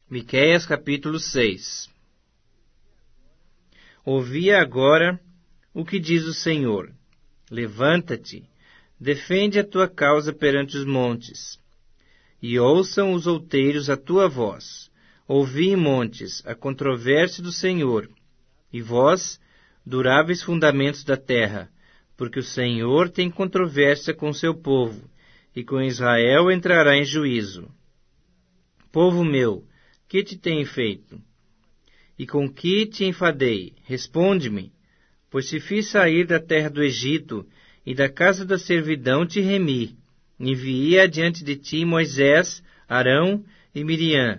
Miqueias capítulo 6. Ouvi agora o que diz o Senhor. Levanta-te, defende a tua causa perante os montes, e ouçam os outeiros a tua voz. Ouvi, montes, a controvérsia do Senhor, e vós, duráveis fundamentos da terra, porque o Senhor tem controvérsia com seu povo, e com Israel entrará em juízo. Povo meu, que te tenho feito? E com que te enfadei? Responde-me, pois te fiz sair da terra do Egito, e da casa da servidão te remi. Enviei adiante de ti Moisés, Arão e Miriam.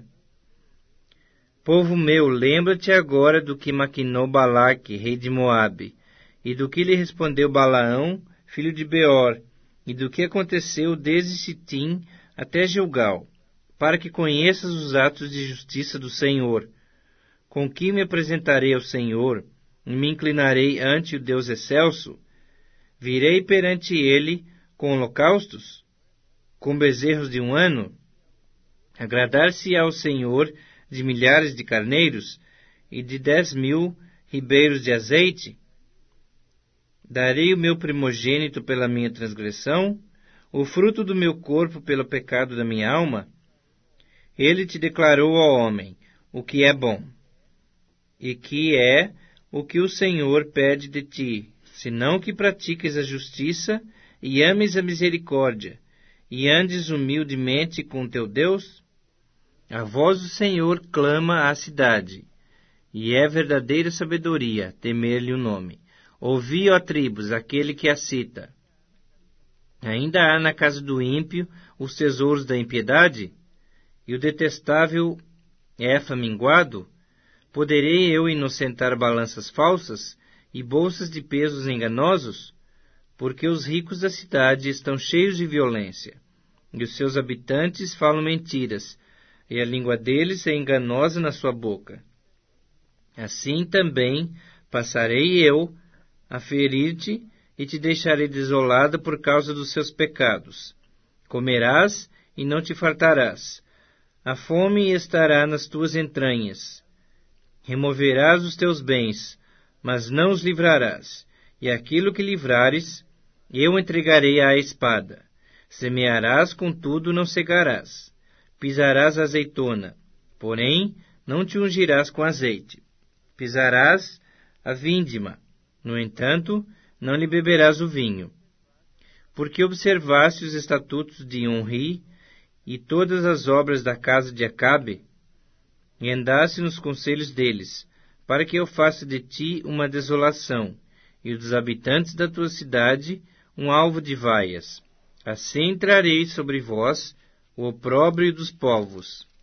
Povo meu, lembra-te agora do que maquinou Balaque, rei de Moabe, e do que lhe respondeu Balaão, filho de Beor, e do que aconteceu desde Sitim até Gilgal, para que conheças os atos de justiça do Senhor. Com que me apresentarei ao Senhor, e me inclinarei ante o Deus excelso? Virei perante ele com holocaustos, com bezerros de 1 ano? Agradar-se-á ao Senhor de milhares de carneiros e de 10.000 ribeiros de azeite? Darei o meu primogênito pela minha transgressão, o fruto do meu corpo pelo pecado da minha alma? Ele te declarou, ó homem, o que é bom, e que é o que o Senhor pede de ti, senão que pratiques a justiça e ames a misericórdia, e andes humildemente com teu Deus? A voz do Senhor clama à cidade, e é verdadeira sabedoria temer-lhe o nome. Ouvi, ó tribos, aquele que a cita. Ainda há na casa do ímpio os tesouros da impiedade? E o detestável efa minguado? Poderei eu inocentar balanças falsas e bolsas de pesos enganosos? Porque os ricos da cidade estão cheios de violência, e os seus habitantes falam mentiras, e a língua deles é enganosa na sua boca. Assim também passarei eu a ferir-te e te deixarei desolada por causa dos seus pecados. Comerás e não te fartarás. A fome estará nas tuas entranhas. Removerás os teus bens, mas não os livrarás. E aquilo que livrares, eu entregarei à espada. Semearás, contudo não cegarás. Pisarás a azeitona, porém não te ungirás com azeite. Pisarás a vindima, no entanto, não lhe beberás o vinho. Porque observaste os estatutos de Onri e todas as obras da casa de Acabe, e andaste nos conselhos deles, para que eu faça de ti uma desolação, e dos habitantes da tua cidade um alvo de vaias. Assim trarei sobre vós o opróbrio dos povos.